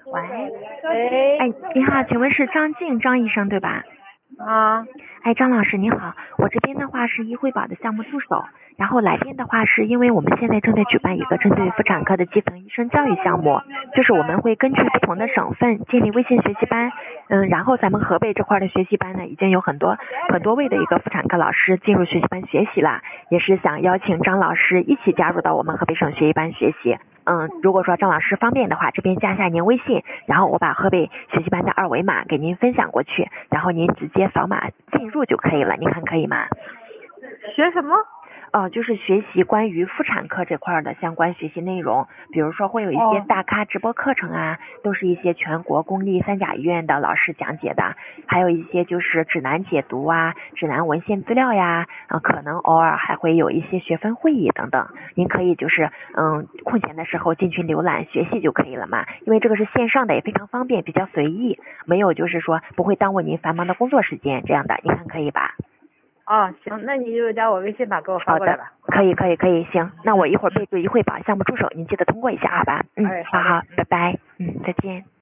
喂， 喂， 哎，你好，请问是张医生对吧？ 啊， 哎，张老师你好，我这边的话是医惠宝的项目助手，然后来电的话是因为我们现在正在举办一个针对妇产科的基层医生教育项目，就是我们会根据不同的省份建立微信学习班，然后咱们河北这块的学习班呢，已经有很多位的一个妇产科老师进入学习班学习了，也是想邀请张老师一起加入到我们河北省学习班学习。如果说张老师方便的话，这边加一下您微信，然后我把河北学习班的二维码给您分享过去，然后您直接扫码进入就可以了，您看可以吗？ 学什么？ 就是学习关于妇产科这块的相关学习内容，比如说会有一些大咖直播课程啊，都是一些全国公立三甲医院的老师讲解的，还有一些就是指南解读啊、指南文献资料呀，可能偶尔还会有一些学分会议等等，您可以就是空闲的时候进群浏览学习就可以了嘛，因为这个是线上的，也非常方便，比较随意，没有就是说不会耽误您繁忙的工作时间这样的，您看可以吧？ 行，那你就加我微信吧，给我发过来吧。 可以，行，那我一会儿备注一会把项目助手，您记得通过一下，好吧？ 好的好，拜拜，再见。